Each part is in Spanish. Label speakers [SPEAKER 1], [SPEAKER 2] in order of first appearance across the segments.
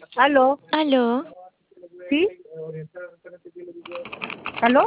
[SPEAKER 1] ¿Aló?
[SPEAKER 2] Aló,
[SPEAKER 1] ¿Sí? ¿Aló?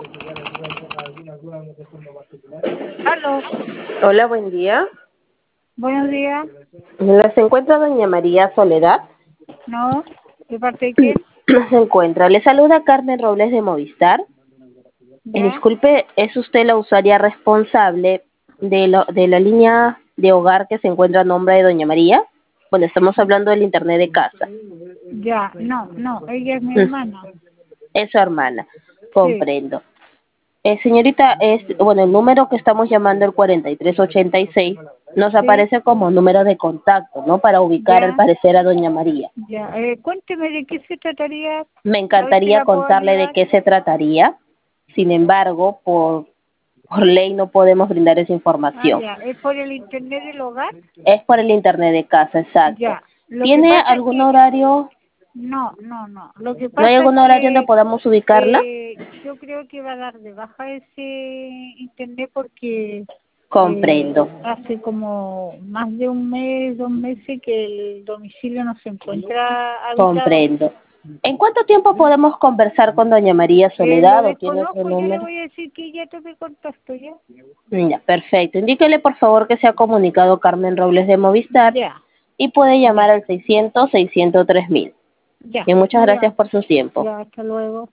[SPEAKER 1] ¿Aló?
[SPEAKER 3] Hola, buen día.
[SPEAKER 1] Buenos días.
[SPEAKER 3] ¿Se encuentra doña María Soledad?
[SPEAKER 1] ¿No? ¿De parte de quién?
[SPEAKER 3] No se encuentra. Le saluda Carmen Robles de Movistar.
[SPEAKER 1] ¿Ya?
[SPEAKER 3] Disculpe, ¿es usted la usuaria responsable de la línea de hogar que se encuentra a nombre de doña María? Bueno, estamos hablando del internet de casa.
[SPEAKER 1] Ya. No. Ella es mi
[SPEAKER 3] Mm,
[SPEAKER 1] hermana.
[SPEAKER 3] Es su hermana.
[SPEAKER 1] Sí.
[SPEAKER 3] Comprendo. Señorita, bueno, el número que estamos llamando, el 4386, nos
[SPEAKER 1] Sí.
[SPEAKER 3] aparece como número de contacto, ¿no? Para ubicar al
[SPEAKER 1] Ya.
[SPEAKER 3] parecer a doña María.
[SPEAKER 1] Ya. Cuénteme de qué se trataría.
[SPEAKER 3] Me
[SPEAKER 1] A ver si
[SPEAKER 3] encantaría
[SPEAKER 1] la puedo
[SPEAKER 3] contarle de
[SPEAKER 1] ayudar.
[SPEAKER 3] qué se trataría. Sin embargo, por ley no podemos brindar esa
[SPEAKER 1] Ah,
[SPEAKER 3] información.
[SPEAKER 1] ya. ¿Es por el internet del hogar?
[SPEAKER 3] Es por el internet de casa, exacto.
[SPEAKER 1] Ya. Lo que
[SPEAKER 3] ¿Tiene
[SPEAKER 1] pasa es
[SPEAKER 3] algún
[SPEAKER 1] que...
[SPEAKER 3] horario?
[SPEAKER 1] No. Lo que
[SPEAKER 3] ¿No hay
[SPEAKER 1] pasa es
[SPEAKER 3] algún horario donde
[SPEAKER 1] que
[SPEAKER 3] podamos ubicarla?
[SPEAKER 1] yo creo que va a dar de baja ese internet porque
[SPEAKER 3] Comprendo,
[SPEAKER 1] hace como más de un mes, 2 meses que el domicilio no se encuentra habitado.
[SPEAKER 3] comprendo. ¿En cuánto tiempo podemos conversar con doña María
[SPEAKER 1] Lo
[SPEAKER 3] Soledad o tiene otro
[SPEAKER 1] desconozco, yo le
[SPEAKER 3] número?
[SPEAKER 1] voy a decir que ya tome contacto, ¿ya?
[SPEAKER 3] Ya, perfecto. Indíquele por favor que se ha comunicado Carmen Robles de Movistar
[SPEAKER 1] Ya,
[SPEAKER 3] y puede llamar
[SPEAKER 1] ya,
[SPEAKER 3] al 600-603 mil.
[SPEAKER 1] ya,
[SPEAKER 3] Y muchas
[SPEAKER 1] muy bien.
[SPEAKER 3] gracias por su tiempo.
[SPEAKER 1] Ya, hasta luego.